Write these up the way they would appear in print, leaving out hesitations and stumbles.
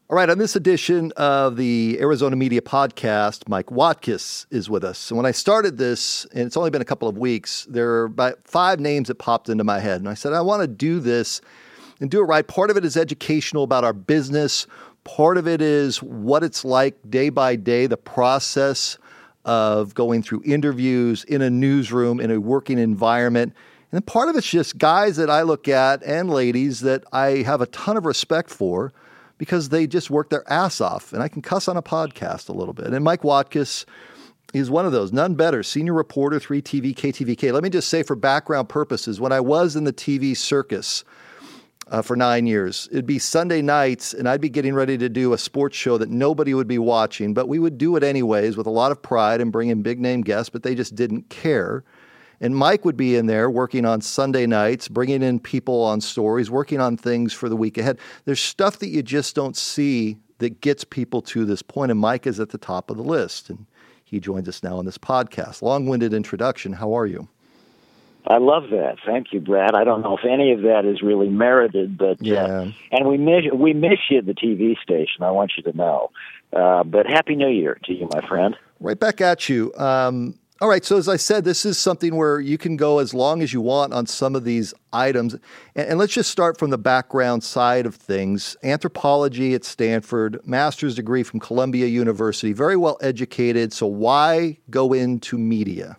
All right, on this edition of the Arizona Media Podcast, Mike Watkiss is with us. And when I started this, and it's only been a couple of weeks, there are about 5 names that popped into my head. And I said, I want to do this and do it right. Part of it is educational about our business. Part of it is what it's like day by day, the process of going through interviews in a newsroom, in a working environment. And then part of it's just guys that I look at and ladies that I have a ton of respect for, because they just work their ass off. And I can cuss on a podcast a little bit. And Mike Watkiss is one of those, none better, senior reporter, 3TV, KTVK. Let me just say for background purposes, when I was in the TV circus for 9 years, it'd be Sunday nights and I'd be getting ready to do a sports show that nobody would be watching, but we would do it anyways with a lot of pride and bring in big name guests, but they just didn't care. And Mike would be in there working on Sunday nights, bringing in people on stories, working on things for the week ahead. There's stuff that you just don't see that gets people to this point, and Mike is at the top of the list. And he joins us now on this podcast. Long-winded introduction. How are you? I love that. Thank you, Brad. I don't know if any of that is really merited, but yeah. And we miss you at the TV station. I want you to know. But Happy New Year to you, my friend. Right back at you. All right, so as I said, this is something where you can go as long as you want on some of these items. And let's just start from the background side of things. Anthropology at Stanford, master's degree from Columbia University, very well educated. So why go into media?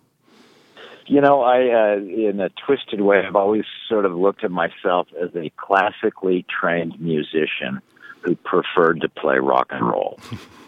You know, I, in a twisted way, I've always sort of looked at myself as a classically trained musician who preferred to play rock and roll.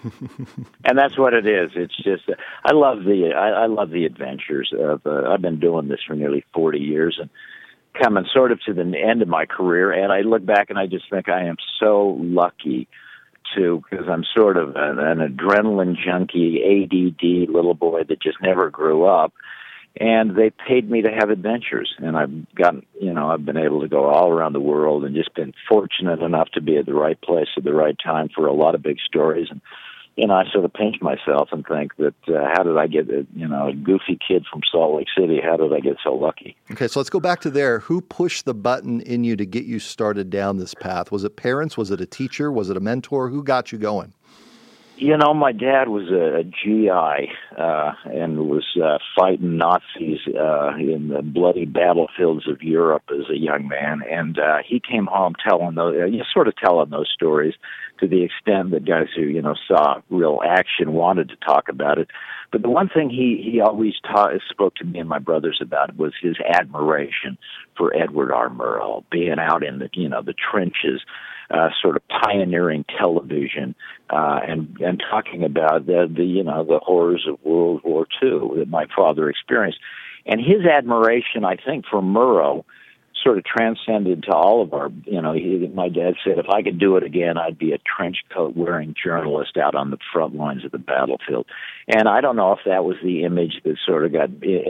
And that's what it is. It's just, I love the adventures of, I've been doing this for nearly 40 years and coming sort of to the end of my career. And I look back and I just think I am so lucky because I'm sort of an adrenaline junkie, ADD little boy that just never grew up. And they paid me to have adventures, and I've been able to go all around the world and just been fortunate enough to be at the right place at the right time for a lot of big stories. And, I sort of pinch myself and think that how did I get, a goofy kid from Salt Lake City, how did I get so lucky? Okay, so let's go back to there. Who pushed the button in you to get you started down this path? Was it parents? Was it a teacher? Was it a mentor? Who got you going? My dad was a GI and was fighting Nazis in the bloody battlefields of Europe as a young man. And he came home telling those stories to the extent that guys who, saw real action wanted to talk about it. But the one thing he always spoke to me and my brothers about was his admiration for Edward R. Murrow, being out in the trenches, sort of pioneering television, and talking about the horrors of World War II that my father experienced. And his admiration, I think, for Murrow sort of transcended to all of our, my dad said, if I could do it again, I'd be a trench coat wearing journalist out on the front lines of the battlefield. And I don't know if that was the image that sort of got,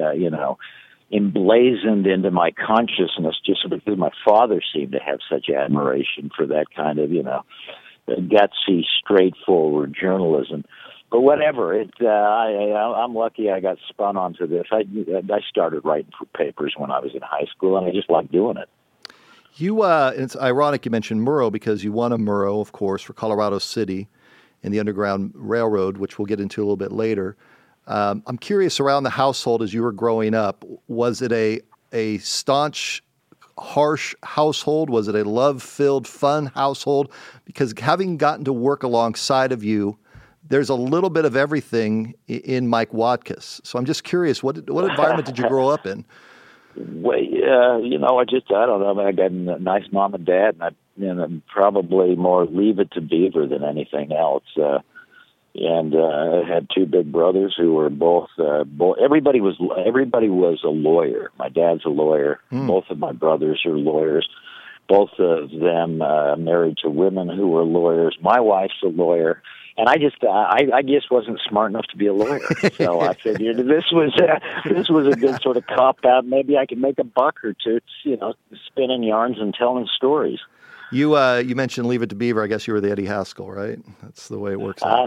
emblazoned into my consciousness just because my father seemed to have such admiration for that kind of, gutsy, straightforward journalism. But whatever, I'm lucky I got spun onto this. I started writing for papers when I was in high school, and I just liked doing it. And it's ironic you mentioned Murrow because you won a Murrow, of course, for Colorado City and the Underground Railroad, which we'll get into a little bit later. I'm curious, around the household as you were growing up, was it a staunch, harsh household? Was it a love-filled, fun household? Because having gotten to work alongside of you, there's a little bit of everything in Mike Watkiss. So I'm just curious, what environment did you grow up in? Well, I don't know. I got a nice mom and dad, and probably more Leave It to Beaver than anything else. And I had 2 big brothers who were both everybody was a lawyer. My dad's a lawyer. Both of my brothers are lawyers. Both of them married to women who were lawyers. My wife's a lawyer. And I just wasn't smart enough to be a lawyer. So I figured this was a good sort of cop out. Maybe I could make a buck or two, spinning yarns and telling stories. You mentioned Leave It to Beaver. I guess you were the Eddie Haskell, right? That's the way it works out.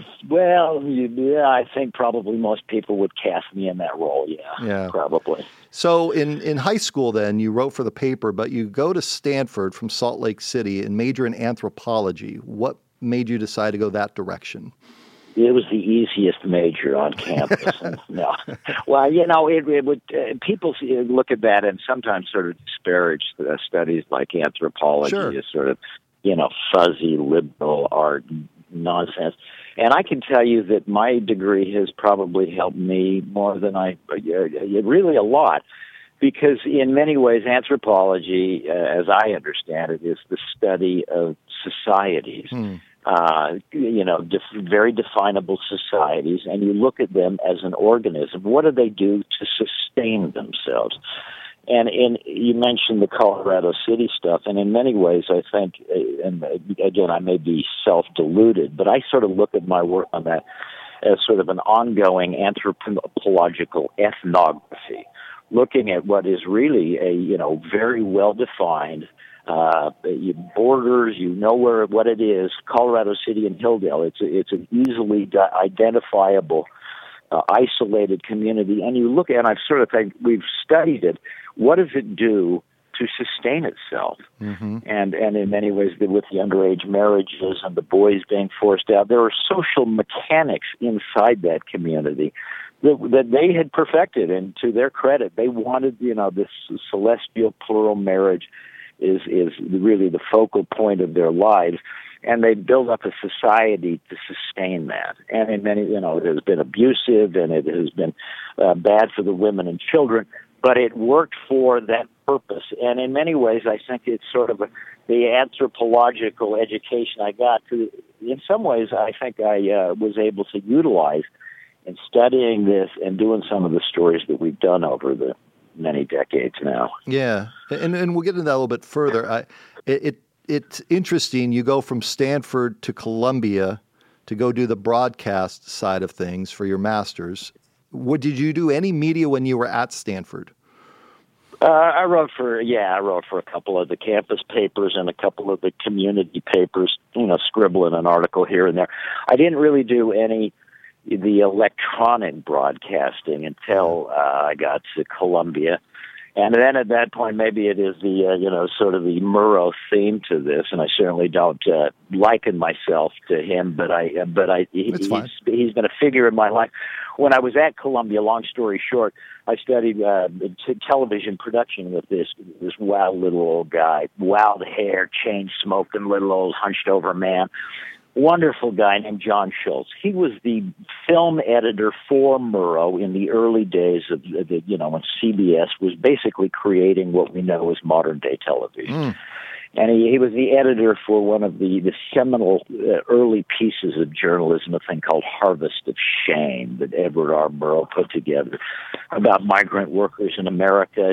I think probably most people would cast me in that role. Yeah, probably. So in high school, then you wrote for the paper, but you go to Stanford from Salt Lake City and major in anthropology. What made you decide to go that direction? It was the easiest major on campus. No, well, it would people look at that and sometimes sort of disparage studies like anthropology Sure. as sort of, fuzzy liberal art nonsense. And I can tell you that my degree has probably helped me more than really a lot, because in many ways anthropology, as I understand it, is the study of societies. Very definable societies, and you look at them as an organism. What do they do to sustain themselves? And you mentioned the Colorado City stuff, and in many ways I think, and again, I may be self-deluded, but I sort of look at my work on that as sort of an ongoing anthropological ethnography, looking at what is really a, very well-defined borders, what it is. Colorado City and Hilldale, it's an easily identifiable, isolated community. And you look at, and I've sort of think we've studied it. What does it do to sustain itself? Mm-hmm. And in many ways, with the underage marriages and the boys being forced out, there are social mechanics inside that community that they had perfected. And to their credit, they wanted, this celestial plural marriage is really the focal point of their lives, and they build up a society to sustain that. And in many, it has been abusive, and it has been bad for the women and children, but it worked for that purpose. And in many ways, I think it's sort of the anthropological education I got. In some ways, I think I was able to utilize in studying this and doing some of the stories that we've done over the many decades now. Yeah, and we'll get into that a little bit further. It's interesting. You go from Stanford to Columbia to go do the broadcast side of things for your master's. Did you do any media when you were at Stanford? I wrote for a couple of the campus papers and a couple of the community papers, scribbling an article here and there. I didn't really do the electronic broadcasting until I got to Columbia. And then at that point, maybe it is the, sort of the Murrow theme to this, and I certainly don't liken myself to him, but he's been a figure in my life. When I was at Columbia, long story short, I studied television production with this wild little old guy, wild hair, chain smoking, little old hunched over man. Wonderful guy named John Schultz. He was the film editor for Murrow in the early days of when CBS was basically creating what we know as modern day television. And he was the editor for one of the seminal early pieces of journalism, a thing called Harvest of Shame that Edward R. Murrow put together about migrant workers in America,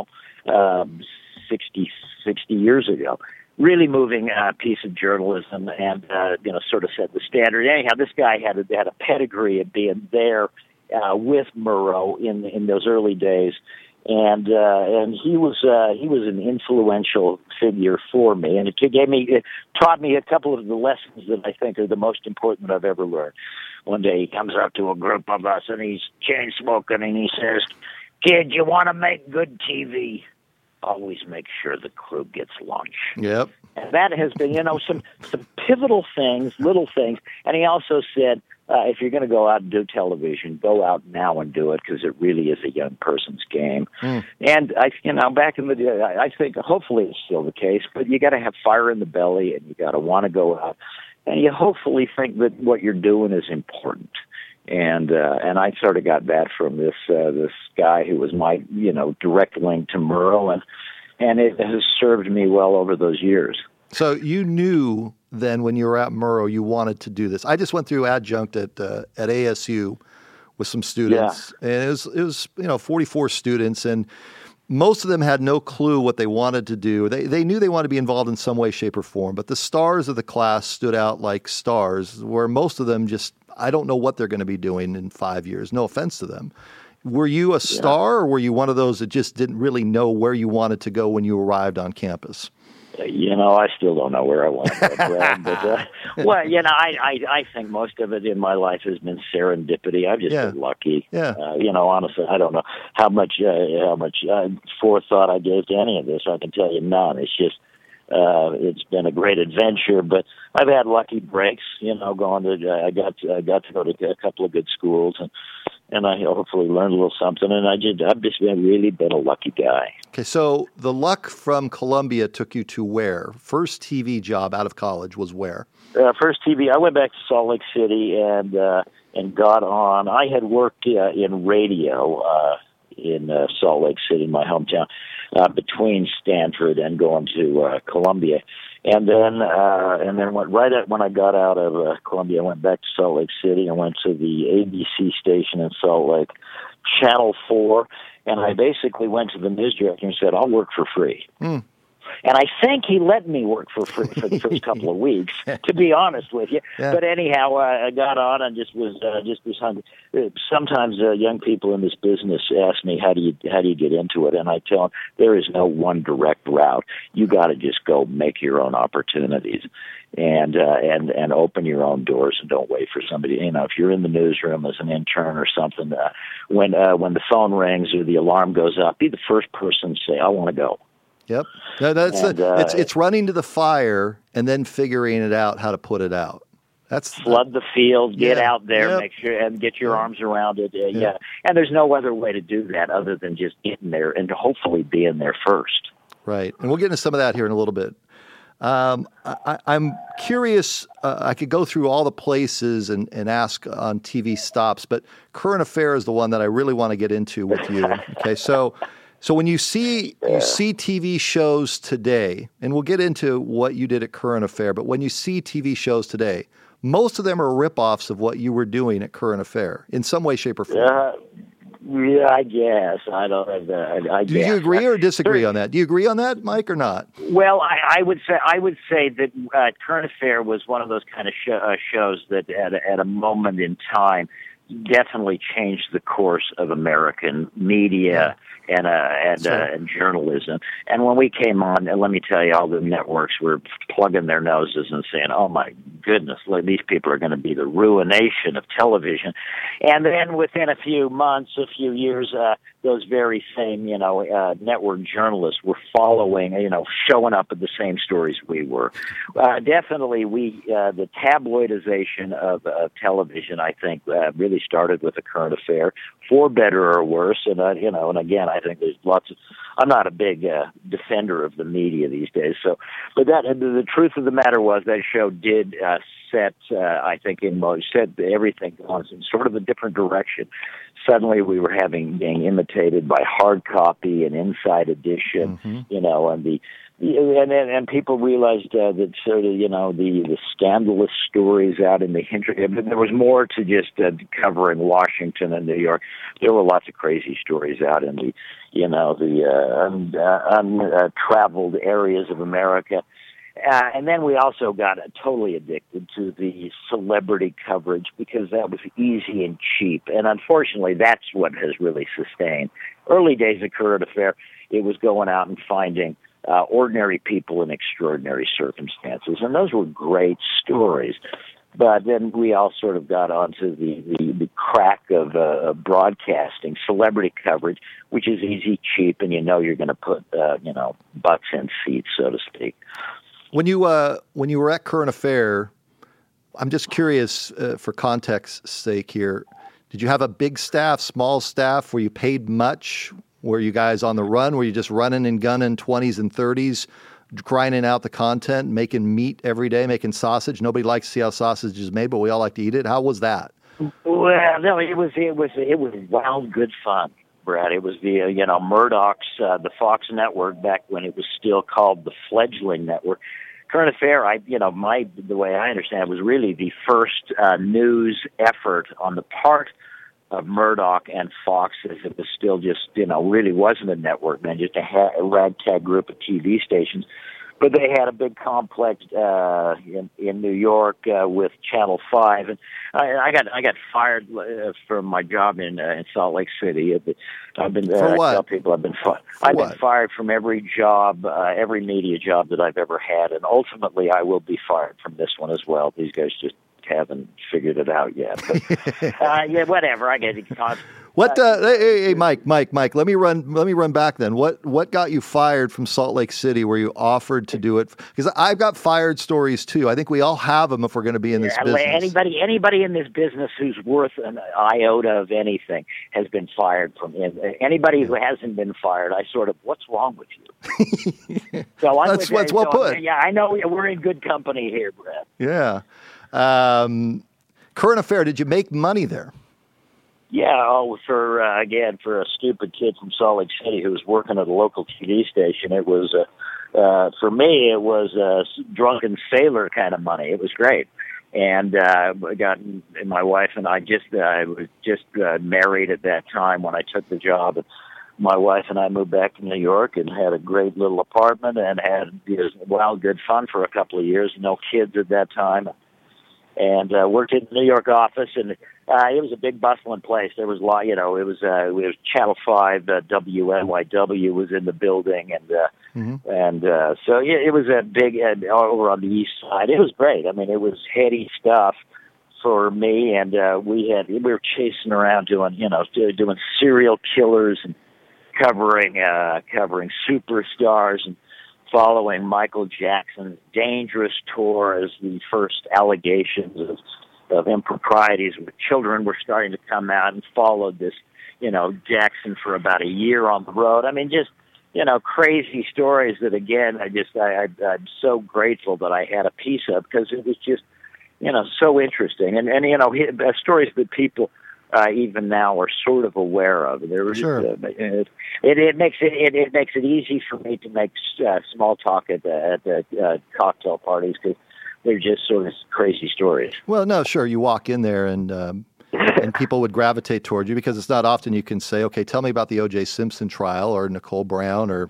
60 years ago. Really moving piece of journalism, and sort of set the standard. Anyhow, this guy had a pedigree of being there with Murrow in those early days, and he was an influential figure for me, and it taught me a couple of the lessons that I think are the most important that I've ever learned. One day he comes up to a group of us, and he's chain smoking, and he says, "Kid, you want to make good TV? Always make sure the crew gets lunch." Yep. And that has been, some pivotal things, little things. And he also said, if you're going to go out and do television, go out now and do it, because it really is a young person's game. And back in the day, I think hopefully it's still the case, but you got to have fire in the belly, and you got to want to go out, and you hopefully think that what you're doing is important. And I sort of got that from this guy who was my direct link to Murrow, and it has served me well over those years. So you knew then when you were at Murrow you wanted to do this. I just went through adjunct at ASU with some students, and it was 44 students, and most of them had no clue what they wanted to do. They knew they wanted to be involved in some way, shape, or form, but the stars of the class stood out like stars, where most of them just, I don't know what they're going to be doing in 5 years. No offense to them. Were you a star, or were you one of those that just didn't really know where you wanted to go when you arrived on campus? I still don't know where I want to go, Brad. But, I think most of it in my life has been serendipity. I've just been lucky. Yeah. Honestly, I don't know how much forethought I gave to any of this. I can tell you none. It's just It's been a great adventure, but I've had lucky breaks. Going to I got to go to a couple of good schools, and I hopefully learned a little something. And I've just really been a lucky guy. Okay, so the luck from Columbia took you to where? First TV job out of college was where? First TV, I went back to Salt Lake City and got on. I had worked in radio in Salt Lake City, my hometown, between Stanford and going to Columbia. And then went right at when I got out of Columbia, I went back to Salt Lake City and went to the ABC station in Salt Lake, Channel 4, and I basically went to the news director and said, I'll work for free. Mm. And I think he let me work for free for the first couple of weeks, to be honest with you. Yeah. But anyhow, I got on and just was hungry. Sometimes young people in this business ask me, how do you get into it? And I tell them, there is no one direct route. You got to just go make your own opportunities and open your own doors, and don't wait for somebody. If you're in the newsroom as an intern or something, when the phone rings or the alarm goes up, be the first person to say, I want to go. Yep. It's running to the fire and then figuring it out how to put it out. Flood the field, get out there, make sure and get your arms around it. Yeah. And there's no other way to do that other than just getting there and hopefully being there first. Right. And we'll get into some of that here in a little bit. I'm curious. I could go through all the places and ask on TV stops, but current affair is the one that I really want to get into with you. Okay. So when you see TV shows today, and we'll get into what you did at Current Affair, but when you see TV shows today, most of them are ripoffs of what you were doing at Current Affair in some way, shape, or form. Yeah, I guess. I don't have that. Do you agree or disagree on that? Do you agree on that, Mike, or not? Well, I would say that Current Affair was one of those kind of shows that at a moment in time definitely changed the course of American media and journalism. And when we came on, and let me tell you, all the networks were plugging their noses and saying, "Oh my goodness, these people are going to be the ruination of television." And then within a few months, a few years, those very same network journalists were following, showing up at the same stories we were. Definitely, the tabloidization of television, I think, really started with The Current Affair, for better or worse. And and again, I think there's lots of. I'm not a big defender of the media these days. But the truth of the matter was that show did set, I think, set everything on in sort of a different direction. Suddenly, we were being imitated by hard copy and Inside Edition, and people realized that sort of the scandalous stories out in the history. There was more to just covering Washington and New York. There were lots of crazy stories out in the untraveled areas of America. And then we also got totally addicted to the celebrity coverage because that was easy and cheap. And unfortunately, that's what has really sustained. Early days of Current Affair, it was going out and finding ordinary people in extraordinary circumstances. And those were great stories. But then we all sort of got onto the crack of broadcasting, celebrity coverage, which is easy, cheap, and you're going to put, butts in seats, so to speak. When you were at Current Affair, I'm just curious for context's sake here. Did you have a big staff, small staff? Were you paid much? Were you guys on the run? Were you just running and gunning 20s and 30s, grinding out the content, making meat every day, making sausage? Nobody likes to see how sausage is made, but we all like to eat it. How was that? Well, no, it was wild, good fun, Brad. It was the Murdoch's, the Fox network back when it was still called the fledgling network. Current Affair, the way I understand it, was really the first news effort on the part of Murdoch and Fox, as it was still just, really wasn't a network, man, just a ragtag group of TV stations. But they had a big complex in New York with Channel 5, and I got fired from my job in Salt Lake City. I've been for what? I tell people I've been fired from every job, every media job that I've ever had, and ultimately I will be fired from this one as well. These guys just haven't figured it out yet. But, yeah, whatever. I get it. What? Hey, Mike. Let me run back then. What got you fired from Salt Lake City, where you offered to do it? Because I've got fired stories too. I think we all have them if we're going to be in this business. Anybody in this business who's worth an iota of anything has been fired from it. Anybody who hasn't been fired, I sort of, what's wrong with you? So that's well put. Yeah, I know we're in good company here, Brad. Yeah. Current affair. Did you make money there? Yeah, for a stupid kid from Salt Lake City who was working at a local TV station, it was, for me, it was drunken sailor kind of money. It was great. And my wife and I was just married at that time when I took the job. And my wife and I moved back to New York and had a great little apartment and had good fun for a couple of years. No kids at that time. And worked in the New York office, and it was a big bustling place. There was a lot, it was Channel 5, WNYW was in the building, and so yeah, it was a big over on the east side. It was great. I mean, it was heady stuff for me, and we were chasing around doing serial killers and covering superstars and following Michael Jackson's dangerous tour as the first allegations of improprieties with children were starting to come out, and followed this, Jackson for about a year on the road. I mean, just, crazy stories that, again, I'm so grateful that I had a piece of, because it was just, so interesting. And stories that people even now are sort of aware of. There was sure. It makes it easy for me to make small talk at cocktail parties, because they're just sort of crazy stories. Well, no, sure. You walk in there and people would gravitate toward you, because it's not often you can say, okay, tell me about the O.J. Simpson trial, or Nicole Brown, or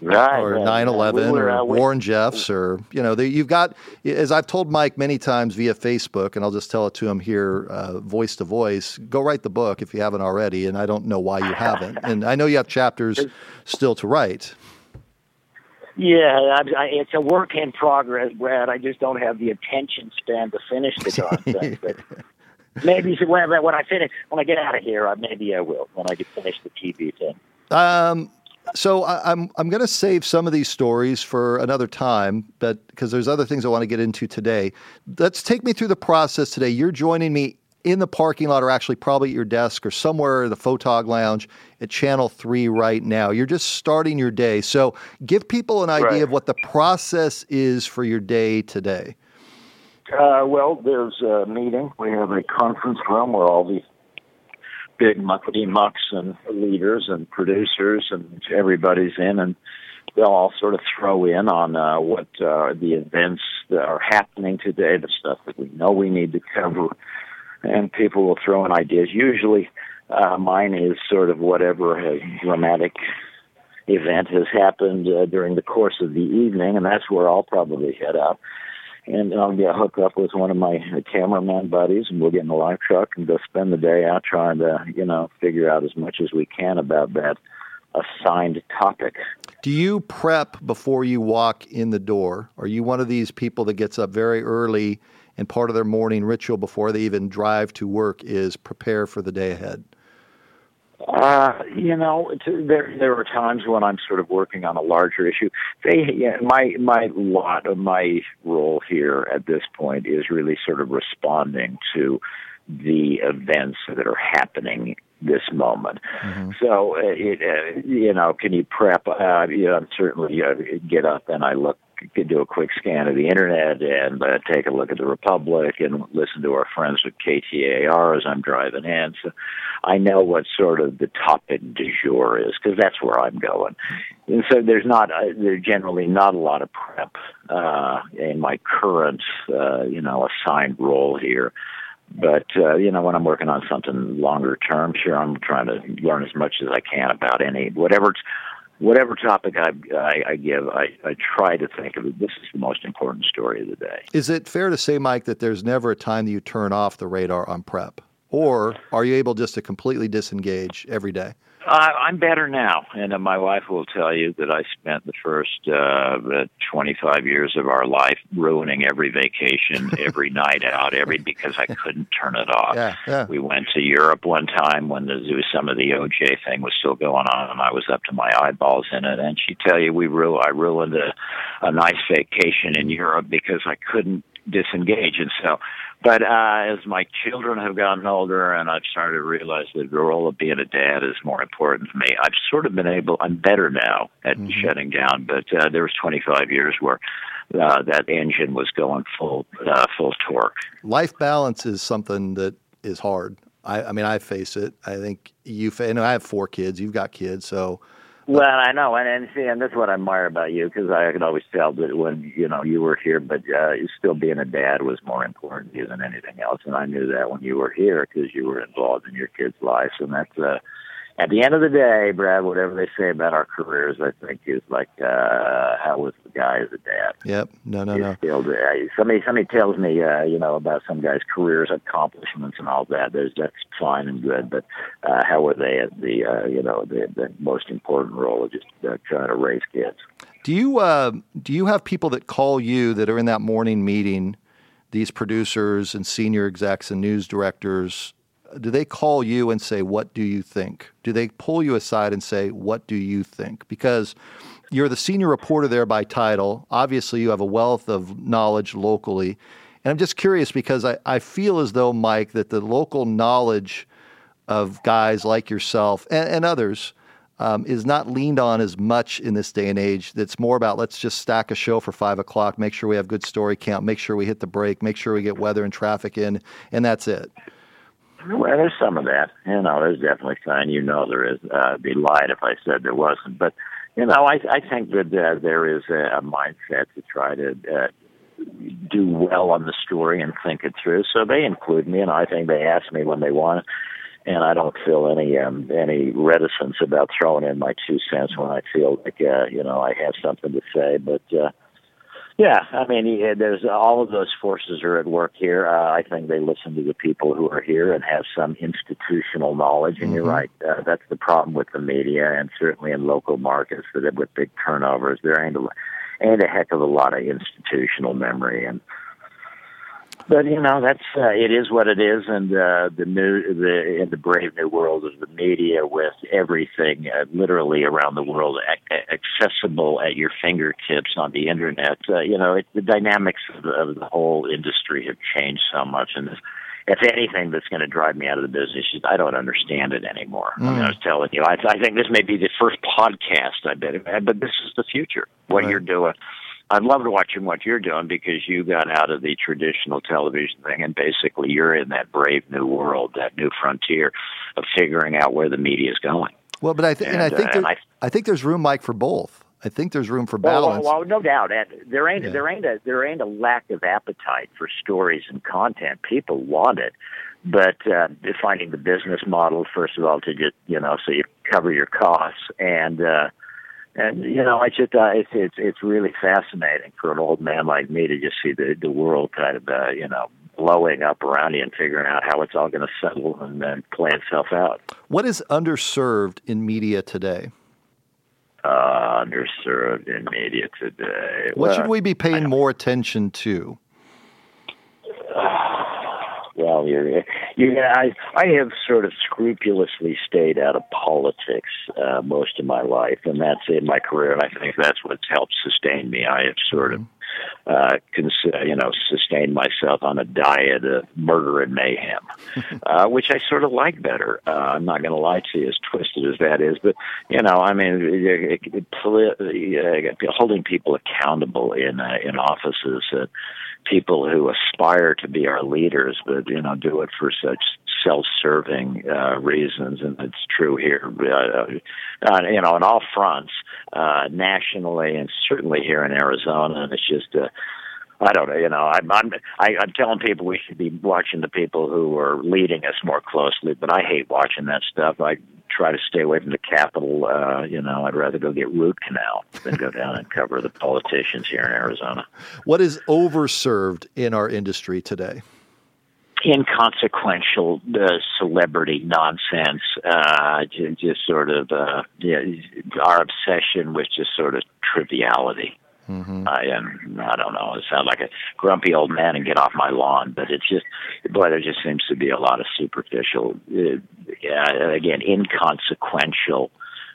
9/11, or Warren Jeffs, or, you've got, as I've told Mike many times via Facebook, and I'll just tell it to him here, voice to voice, go write the book if you haven't already, and I don't know why you haven't. And I know you have chapters still to write. Yeah, it's a work in progress, Brad. I just don't have the attention span to finish the darn thing. But maybe when I get out of here, maybe I will, when I get finished the TV thing. So I'm going to save some of these stories for another time, but because there's other things I want to get into today. Let's take me through the process today. You're joining me in the parking lot, or actually probably at your desk or somewhere in the Photog Lounge at Channel 3 right now. You're just starting your day. So give people an idea of what the process is for your day today. Well, there's a meeting. We have a conference room where all the big muckety-mucks and leaders and producers and everybody's in, and they'll all sort of throw in on what the events that are happening today, the stuff that we know we need to cover, and people will throw in ideas. Usually mine is sort of whatever dramatic event has happened during the course of the evening, and that's where I'll probably head out. And I'll get hooked up with one of my cameraman buddies, and we'll get in the live truck and go spend the day out trying to, figure out as much as we can about that assigned topic. Do you prep before you walk in the door? Are you one of these people that gets up very early, and part of their morning ritual before they even drive to work is prepare for the day ahead? There are times when I'm sort of working on a larger issue. My role here at this point is really sort of responding to the events that are happening this moment. Mm-hmm. So, can you prep? Certainly get up and I could do a quick scan of the internet and take a look at the Republic and listen to our friends at KTAR as I'm driving in. So I know what sort of the topic du jour is, because that's where I'm going. And so there's generally not a lot of prep in my current, assigned role here. But, when I'm working on something longer term, sure, I'm trying to learn as much as I can about whatever topic I give, I try to think of it. This is the most important story of the day. Is it fair to say, Mike, that there's never a time that you turn off the radar on prep? Or are you able just to completely disengage every day? I'm better now, and my wife will tell you that I spent the first 25 years of our life ruining every vacation, every night out, because I couldn't turn it off. Yeah. We went to Europe one time when some of the OJ thing was still going on, and I was up to my eyeballs in it. And she'd tell you I ruined a nice vacation in Europe because I couldn't disengage. And so, but as my children have gotten older and I've started to realize that the role of being a dad is more important to me, I've sort of I'm better now at shutting down, but there was 25 years where that engine was going full torque. Life balance is something that is hard. I mean, I face it. I think I have 4 kids. You've got kids, so. Well, I know, and that's what I admire about you, because I could always tell that when you were here, but still being a dad was more important to you than anything else, and I knew that when you were here because you were involved in your kids' lives, and that's at the end of the day, Brad. Whatever they say about our careers, I think is like how was the guy as a dad? Yep. No. Still, somebody tells me about some guys' careers, accomplishments, and all that. That's fine and good, but how were they at the most important role of just trying to raise kids? Do you have people that call you that are in that morning meeting? These producers and senior execs and news directors. Do they call you and say, what do you think? Do they pull you aside and say, what do you think? Because you're the senior reporter there by title. Obviously, you have a wealth of knowledge locally. And I'm just curious because I feel as though, Mike, that the local knowledge of guys like yourself and others is not leaned on as much in this day and age. That's more about let's just stack a show for 5 o'clock, make sure we have good story count, make sure we hit the break, make sure we get weather and traffic in, and that's it. Well, there's some of that. There's definitely some. There is. I'd be lied if I said there wasn't. But, I think that there is a mindset to try to do well on the story and think it through. So they include me, and I think they ask me when they want it. And I don't feel any reticence about throwing in my 2 cents when I feel like, I have something to say. But, yeah, I mean, there's all of those forces are at work here. I think they listen to the people who are here and have some institutional knowledge. And you're right, that's the problem with the media, and certainly in local markets that with big turnovers, there ain't a heck of a lot of institutional memory. But that's it is what it is, and in the brave new world of the media, with everything literally around the world accessible at your fingertips on the internet, the dynamics of the whole industry have changed so much, and if anything, that's going to drive me out of the business is I don't understand it anymore. I mean, I was telling you, I think this may be the first podcast I bet, but this is the future. What you're doing. I'd love to watch what you're doing because you got out of the traditional television thing, and basically you're in that brave new world, that new frontier of figuring out where the media is going. Well, but I think there's room, Mike, for both. I think there's room for balance. Well, no doubt. There ain't a lack of appetite for stories and content. People want it, but finding the business model first of all to just so you cover your costs And it's really fascinating for an old man like me to just see the world kind of blowing up around you and figuring out how it's all going to settle and then play itself out. What is underserved in media today? Underserved in media today. What should we be paying more attention to? Well, I have sort of scrupulously stayed out of politics most of my life, and that's in my career, and I think that's what's helped sustain me. I have sort of, sustained myself on a diet of murder and mayhem, which I sort of like better. I'm not going to lie to you, as twisted as that is, but, holding people accountable in offices, people who aspire to be our leaders, but do it for such self-serving reasons, and it's true here. On all fronts, nationally, and certainly here in Arizona. And it's just, I don't know. I'm telling people we should be watching the people who are leading us more closely, but I hate watching that stuff. I try to stay away from the Capitol. I'd rather go get root canal than go down and cover the politicians here in Arizona. What is overserved in our industry today? inconsequential celebrity nonsense, just sort of our obsession with just sort of triviality. Mm-hmm. I don't know, I sound like a grumpy old man and get off my lawn, but it's just, boy, there just seems to be a lot of superficial, again, inconsequential,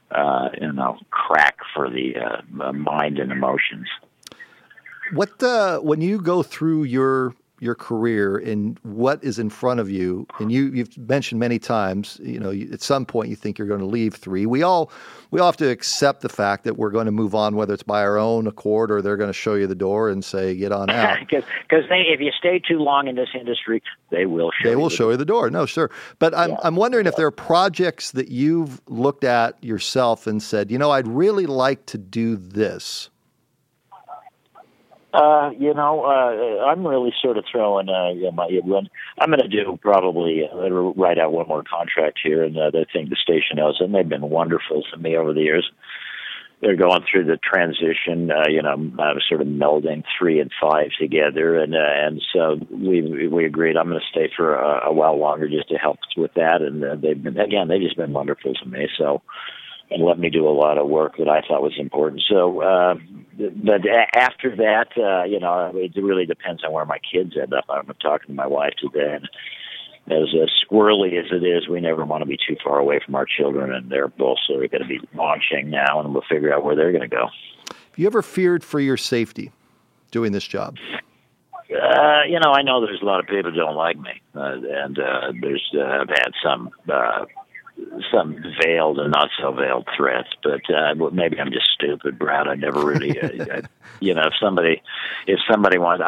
crack for the mind and emotions. What when you go through your career and what is in front of you, and you've mentioned many times, at some point you think you're going to leave 3. We all have to accept the fact that we're going to move on, whether it's by our own accord or they're going to show you the door and say, get on out. Because if you stay too long in this industry, they will show you the door. No, sure. But I'm wondering if there are projects that you've looked at yourself and said, I'd really like to do this. I'm really sort of throwing, I'm going to do probably write out one more contract here, and I think the station knows, and they've been wonderful to me over the years. They're going through the transition, I was sort of melding 3 and 5 together, and so we agreed I'm going to stay for a while longer just to help with that, and they've just been wonderful to me, so. And let me do a lot of work that I thought was important. So, but after that, it really depends on where my kids end up. I'm talking to my wife today, and as squirrely as it is, we never want to be too far away from our children, and they're both sort of going to be launching now, and we'll figure out where they're going to go. Have you ever feared for your safety doing this job? I know there's a lot of people who don't like me, and I've had some veiled and not so veiled threats, but maybe I'm just stupid, Brad. I never really, if somebody wants,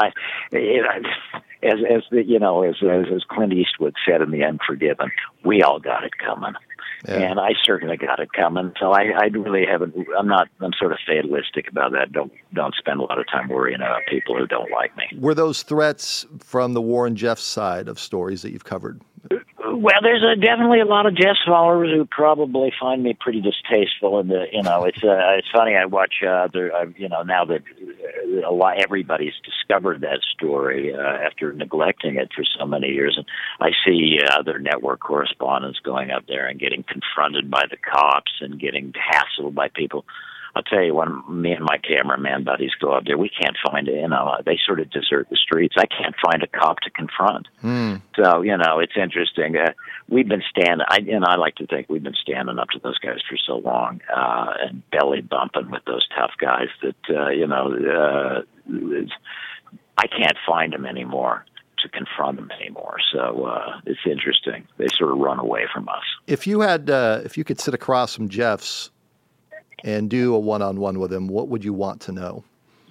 as Clint Eastwood said in The Unforgiven, we all got it coming. Yeah. And I certainly got it coming. So I really haven't. I'm sort of fatalistic about that. Don't spend a lot of time worrying about people who don't like me. Were those threats from the Warren Jeffs side of stories that you've covered? Well, there's definitely a lot of Jeffs followers who probably find me pretty distasteful, and it's funny. I watch now that everybody's discovered that story after neglecting it for so many years, and I see other network correspondents going up there and getting confronted by the cops and getting hassled by people. I'll tell you, when me and my cameraman buddies go up there, we can't find it. They sort of desert the streets. I can't find a cop to confront. So, it's interesting. We've been I like to think we've been standing up to those guys for so long, and belly bumping with those tough guys that, I can't find them anymore to confront them anymore. So it's interesting. They sort of run away from us. If you could sit across from Jeffs and do a one-on-one with him, what would you want to know?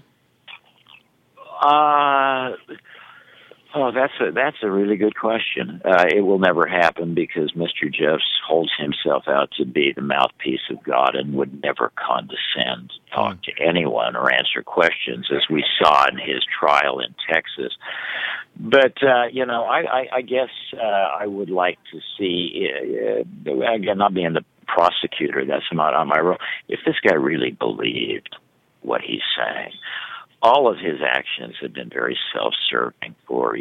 That's a really good question. It will never happen because Mr. Jeffs holds himself out to be the mouthpiece of God and would never condescend to talk to anyone or answer questions, as we saw in his trial in Texas. But, I guess I would like to see, again, not being the prosecutor, that's not on my role. If this guy really believed what he's saying, all of his actions have been very self-serving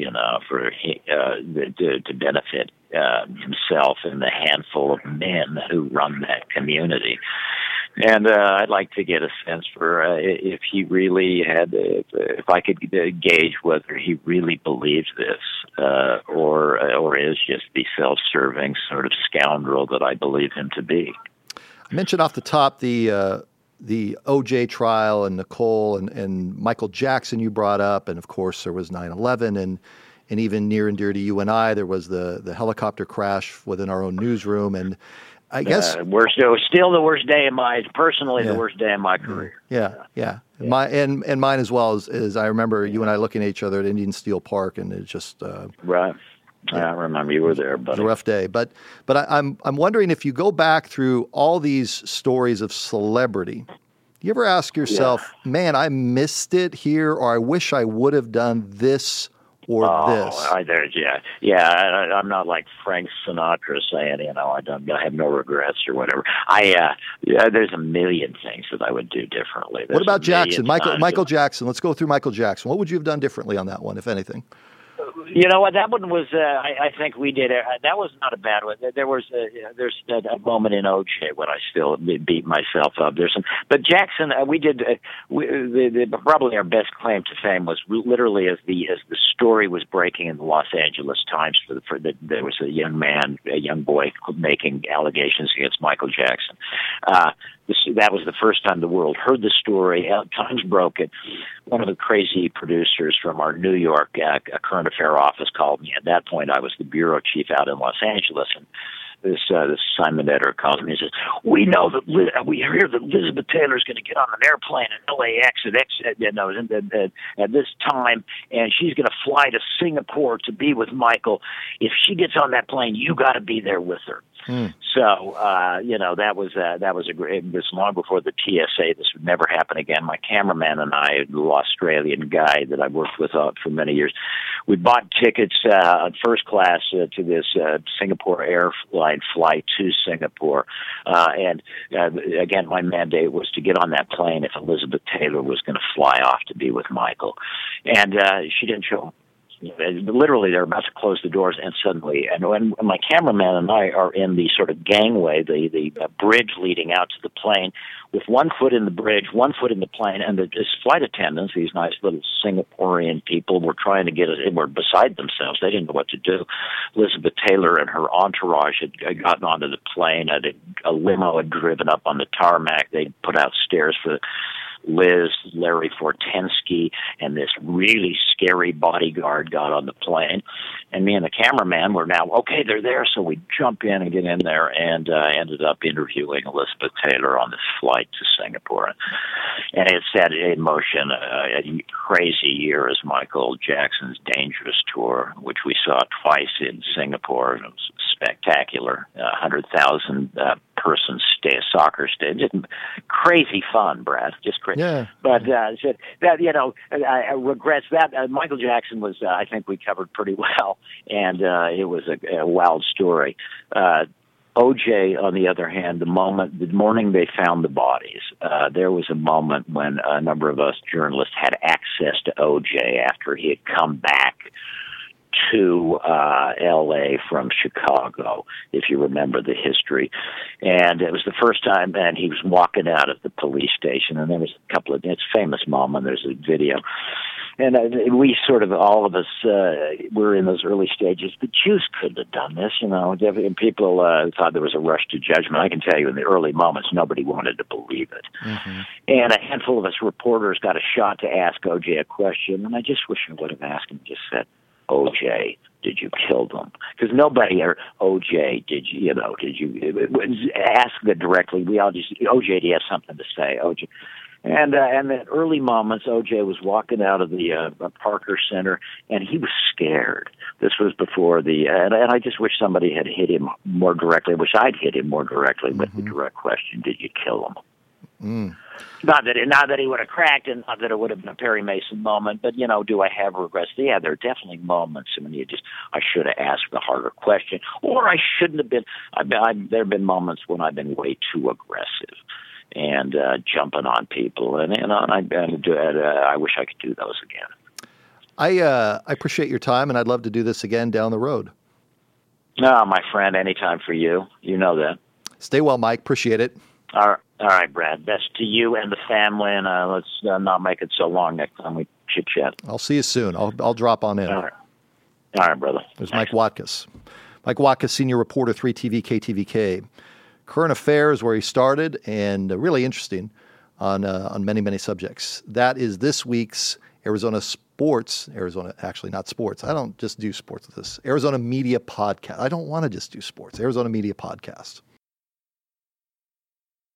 to benefit himself and the handful of men who run that community. And I'd like to get a sense for if he really had, if I could gauge whether he really believes this, or is just the self-serving sort of scoundrel that I believe him to be. I mentioned off the top the O.J. trial and Nicole and Michael Jackson you brought up, and of course there was 9/11, and even near and dear to you and I, there was the helicopter crash within our own newsroom, and I guess it was still the worst day of the worst day of my career. Yeah. Mine as well, as I remember you and I looking at each other at Indian Steel Park, and it just right. I remember you were there, buddy. It was a rough day, but I'm wondering if you go back through all these stories of celebrity, you ever ask yourself, man, I missed it here, or I wish I would have done this or this? I'm not like Frank Sinatra saying, I have no regrets or whatever. There's a million things that I would do differently. What about Jackson? Michael Jackson. Let's go through Michael Jackson. What would you have done differently on that one, if anything? You know what? That one was. I think we did. That was not a bad one. There was. There's a moment in OJ when I still beat myself up. There's some, but Jackson. We did. Probably our best claim to fame was literally as the story was breaking in the Los Angeles Times there was a young boy making allegations against Michael Jackson. That was the first time the world heard the story. Times broke it. One of the crazy producers from our New York current affair office called me. At that point, I was the bureau chief out in Los Angeles, and this Simon editor calls me and says, "We know that we hear that Elizabeth Taylor's going to get on an airplane in LAX at this time, and she's going to fly to Singapore to be with Michael. If she gets on that plane, you got to be there with her." So, that was a great. It was long before the TSA. This would never happen again. My cameraman and I, the Australian guy that I worked with for many years, we bought tickets on first class to this Singapore Airline flight to Singapore. And again, my mandate was to get on that plane if Elizabeth Taylor was going to fly off to be with Michael. And she didn't show up. Literally, they're about to close the doors, and suddenly, and when my cameraman and I are in the sort of gangway, the bridge leading out to the plane, with one foot in the bridge, one foot in the plane, and the flight attendants, these nice little Singaporean people, were trying to get us, were beside themselves. They didn't know what to do. Elizabeth Taylor and her entourage had gotten onto the plane. A limo had driven up on the tarmac. They put out stairs for Liz, Larry Fortensky, and this really scary bodyguard got on the plane. And me and the cameraman were now, okay, they're there. So we jump in and get in there and ended up interviewing Elizabeth Taylor on this flight to Singapore. And it set in motion a crazy year as Michael Jackson's Dangerous Tour, which we saw twice in Singapore. It was spectacular. 100,000 person soccer stadium. Crazy fun, Brad. Just crazy. Yeah. But I regrets that. Michael Jackson was, I think we covered pretty well, and it was a wild story. OJ, on the other hand, the morning they found the bodies, there was a moment when a number of us journalists had access to OJ after he had come back to L.A. from Chicago, if you remember the history. And it was the first time, and he was walking out of the police station, and there was a couple of, it's a famous moment, there's a video. And we sort of, all of us, were in those early stages. The Jews couldn't have done this, and people thought there was a rush to judgment. I can tell you in the early moments, nobody wanted to believe it. Mm-hmm. And a handful of us reporters got a shot to ask OJ a question, and I just wish I would have asked him, just said, OJ, did you kill them? Because nobody ever, OJ, did you ask that directly. We all just, OJ, do you have something to say? OJ. And in early moments, OJ was walking out of the Parker Center, and he was scared. This was before and I just wish somebody had hit him more directly. I wish I'd hit him more directly with the direct question, did you kill him? Mm. Not that he would have cracked, and not that it would have been a Perry Mason moment, but, do I have regrets? Yeah, there are definitely moments when I should have asked the harder question, or I shouldn't have been. There have been moments when I've been way too aggressive and jumping on people, and I wish I could do those again. I appreciate your time, and I'd love to do this again down the road. No, my friend, anytime for you. You know that. Stay well, Mike. Appreciate it. All right, Brad. Best to you and the family, and let's not make it so long next time we chit-chat. I'll see you soon. I'll drop on in. All right, brother. There's Mike Watkiss. Mike Watkiss, senior reporter, 3TV, KTVK. Current affairs, where he started, and really interesting on many, many subjects. That is this week's Arizona actually not sports. I don't just do sports with this. Arizona Media Podcast. I don't want to just do sports. Arizona Media Podcast.